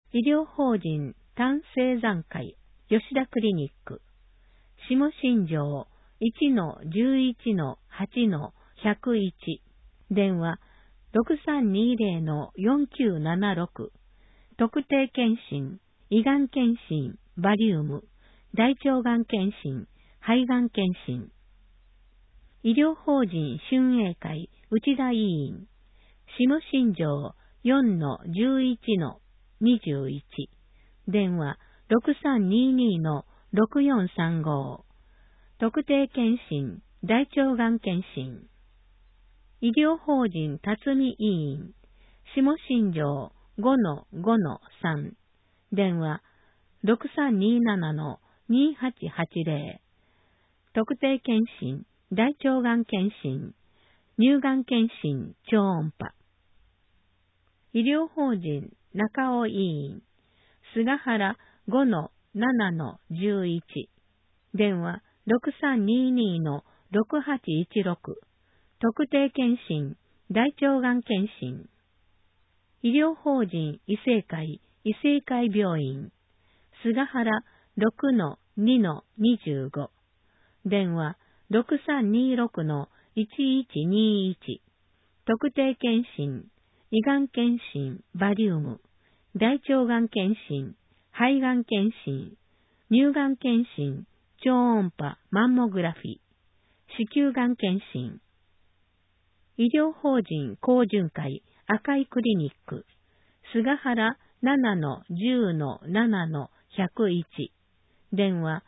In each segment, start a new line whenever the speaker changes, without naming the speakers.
医療法人単生産会吉田クリニック下新庄 1-11-8-101 電話 6320-4976 特定健診、胃がん検診、バリウム、大腸がん検診、肺がん検診。医療法人春英会内田委員、下新庄 4-11-21 電話 6322-6435 特定健診、大腸がん検診。医療法人辰巳委員、下新庄 5-5-3 電話 6327-2880 特定健診、大腸がん検診、乳がん検診超音波。医療法人中尾委員、菅原 5-7-11 電話 6322-6816 特定健診、大腸がん検診。医療法人医政会病院、菅原 6-2-25 電話 6326-1121 特定健診、胃がん検診、バリウム、大腸がん検診、肺がん検診、乳がん検診、超音波マンモグラフィ、子宮がん検診。医療法人高順会赤いクリニック、菅原 7-10-7-101 電話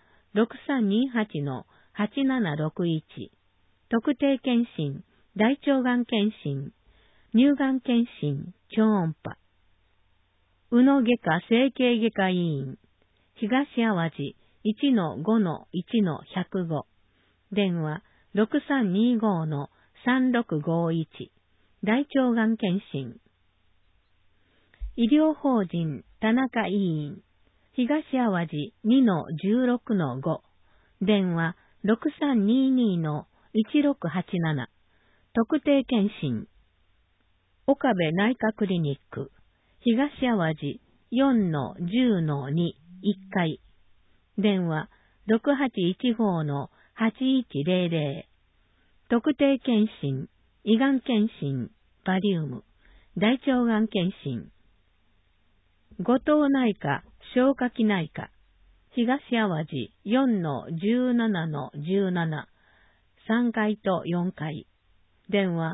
6328-8761 特定健診、大腸がん検診、乳がん検診、超音波。宇野外科整形外科医院、東淡路 1-5-1-105 電話 6325-3651 大腸がん検診。医療法人田中医院、東淡路 2-16-5 電話 6322-1687 特定健診。岡部内科クリニック、東淡路 4-10-2 1階電話 6815-8100 特定健診、胃がん検診、バリウム、大腸がん検診。後藤内科、消化器内科、東淡路 4-17-17 3階と4階電話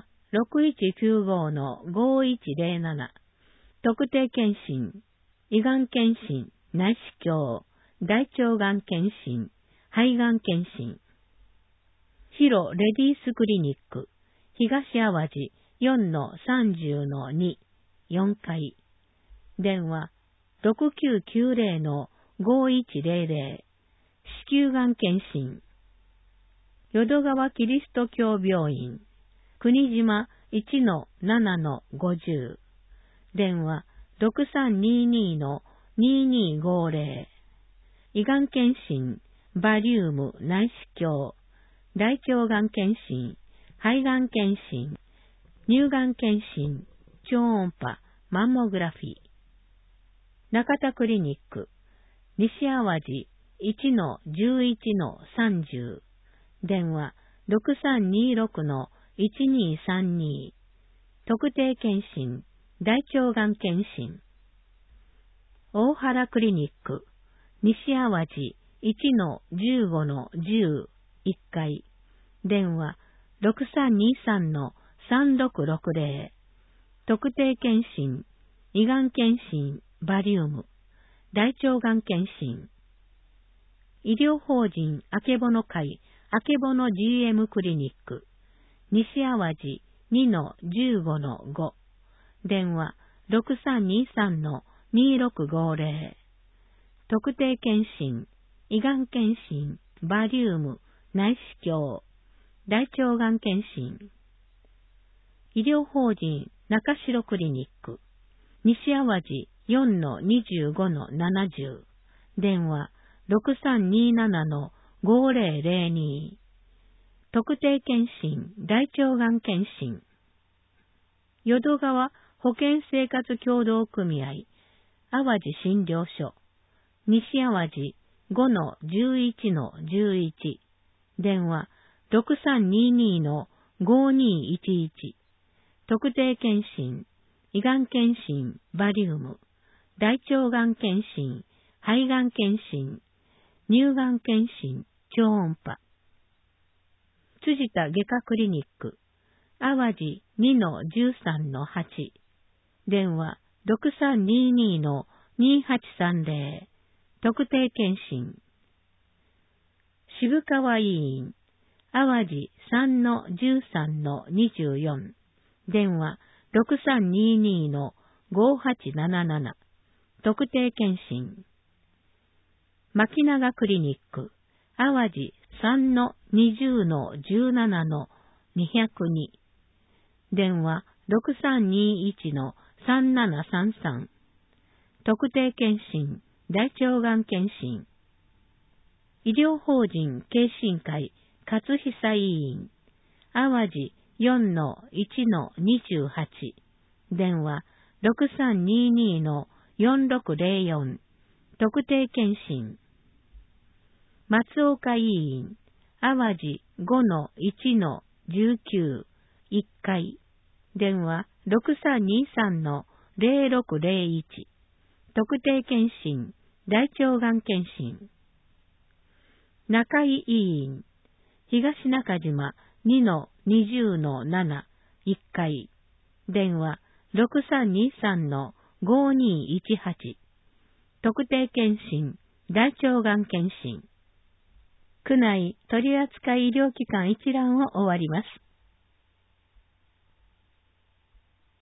6195-5107 特定健診、胃がん検診、内視鏡、大腸がん検診、肺がん検診。ヒロレディースクリニック、東淡路 4-30-2 4階電話 6990-5100 子宮がん検診。淀川キリスト教病院、国島 1-7-50 電話 6322-2250 胃がん検診、バリウム内視鏡、大腸がん検診、肺がん検診、乳がん検診、超音波、マンモグラフィー。中田クリニック、西淡路 1-11-30 電話 6326-1232 特定健診、大腸がん検診。大原クリニック、西淡路 1-15-10 1階電話 6323-3660 特定健診、胃がん検診、バリウム、大腸がん検診。医療法人あけぼの会あけぼの GM クリニック、西淡路 2-15-5 電話 6323-2650 特定健診、胃がん検診、バリウム、内視鏡、大腸がん検診。医療法人中城クリニック、西淡路 4-25-70 電話 6327-5002 特定健診、大腸がん検診。淀川保健生活協同組合淡路診療所、西淡路 5-11-11、電話6322-5211、特定健診、胃がん検診、バリウム、大腸がん検診、肺がん検診、乳がん検診、超音波。辻田外科クリニック、淡路 2-13-8、電話6322-2830、特定健診。渋川医院、淡路 3-13-24、電話6322-5877、特定健診。牧永クリニック、淡路 3-20-17-202、電話6321-3733、特定健診、大腸がん検診。医療法人慶診会勝久医院、淡路 4-1-28、電話6322-4604、特定健診。松岡医院、淡路 5-1-19、1階、電話6323-0601、特定健診、大腸がん検診。中井医院、東中島 2-20-7、1階、電話6323-5218、特定健診、大腸がん検診。区内取扱医療機関一覧を終わります。